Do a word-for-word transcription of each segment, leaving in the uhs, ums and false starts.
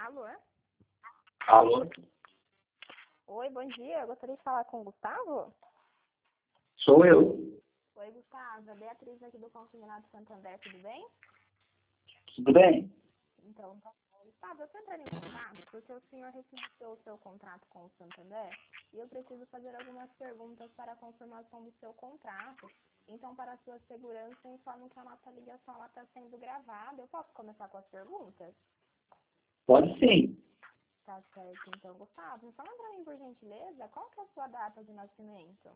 Alô? Alô? Oi, bom dia. Eu gostaria de falar com o Gustavo. Sou eu. Oi, Gustavo. É Beatriz aqui do Consignado Santander, tudo bem? Tudo bem? Então, tá bom. Gustavo, eu estou entrando em contato porque o senhor recebeu o seu contrato com o Santander e eu preciso fazer algumas perguntas para a confirmação do seu contrato. Então, para a sua segurança, eu informo que a nossa ligação está sendo gravada. Eu posso começar com as perguntas? Pode sim. Tá certo. Então, Gustavo, fala para mim, por gentileza, qual que é a sua data de nascimento?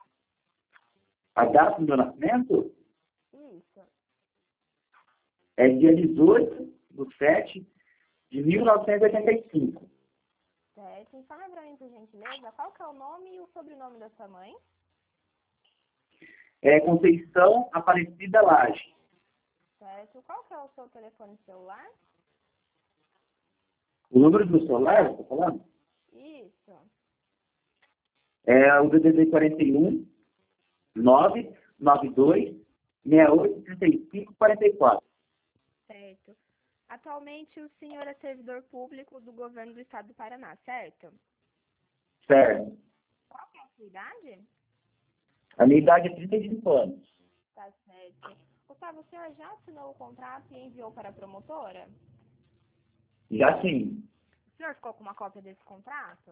A data do meu nascimento Isso. é dia dezoito de sete de mil novecentos e oitenta e cinco. Certo. E fala para mim, por gentileza, qual que é o nome e o sobrenome da sua mãe? É Conceição Aparecida Laje. Certo. Qual que é o seu telefone celular? O número do celular, estou falando? Isso. É o D D D quarenta e um, nove nove dois, seis oito, três cinco, quatro quatro. Certo. Atualmente o senhor é servidor público do governo do estado do Paraná, certo? Certo. Qual que é a sua idade? A minha idade é trinta e cinco anos. Tá certo. Gustavo, o senhor já assinou o contrato e enviou para a promotora? Já sim. O senhor ficou com uma cópia desse contrato?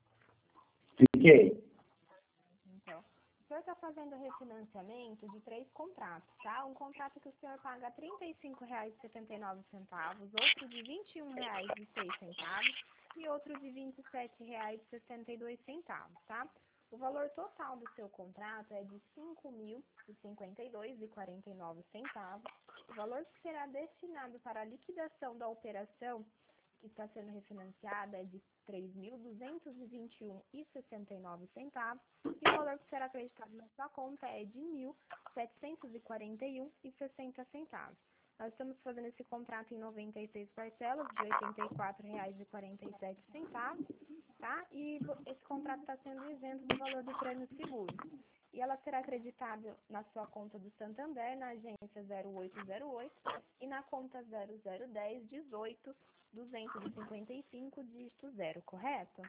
Fiquei. Então, o senhor está fazendo refinanciamento de três contratos, tá? Um contrato que o senhor paga trinta e cinco reais e setenta e nove centavos, outro de vinte e um reais e seis centavos e outro de vinte e sete reais e sessenta e dois centavos, tá? O valor total do seu contrato é de cinco mil e cinquenta e dois reais e quarenta e nove centavos. O valor que será destinado para a liquidação da operação que está sendo refinanciada é de três mil duzentos e vinte e um reais e sessenta e nove centavos e o valor que será acreditado na sua conta é de mil setecentos e quarenta e um reais e sessenta centavos. Nós estamos fazendo esse contrato em noventa e seis parcelas de oitenta e quatro reais e quarenta e sete centavos, tá? E esse contrato está sendo isento do valor do prêmio seguro. E ela será acreditada na sua conta do Santander, na agência zero oito zero oito e na conta zero zero um zero dezoito duzentos e cinquenta e cinco, dígito zero, correto?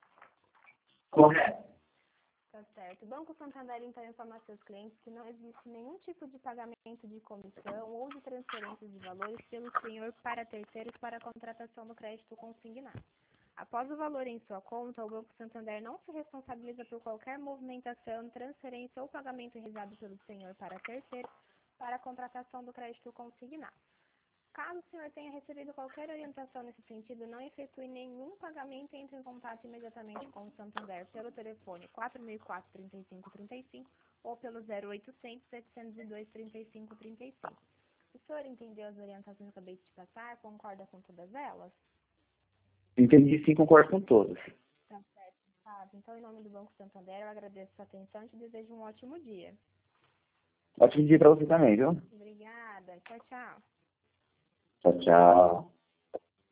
Correto. Tá certo. O Banco Santander, então, informa aos seus clientes que não existe nenhum tipo de pagamento de comissão ou de transferência de valores pelo senhor para terceiros para a contratação do crédito consignado. Após o valor em sua conta, o Banco Santander não se responsabiliza por qualquer movimentação, transferência ou pagamento realizado pelo senhor para terceiros para a contratação do crédito consignado. Caso o senhor tenha recebido qualquer orientação nesse sentido, não efetue nenhum pagamento e entre em contato imediatamente com o Santander pelo telefone quatro mil e quatro, trinta e cinco, trinta e cinco ou pelo zero oitocentos, setecentos e dois, trinta e cinco, trinta e cinco. O senhor entendeu as orientações que eu acabei de te passar? Concorda com todas elas? Entendi sim, concordo com todos. Tá certo, Gustavo. Então, em nome do Banco Santander, eu agradeço a sua atenção e te desejo um ótimo dia. Ótimo dia para você também, viu? Obrigada. Tchau, tchau. Tchau, tchau.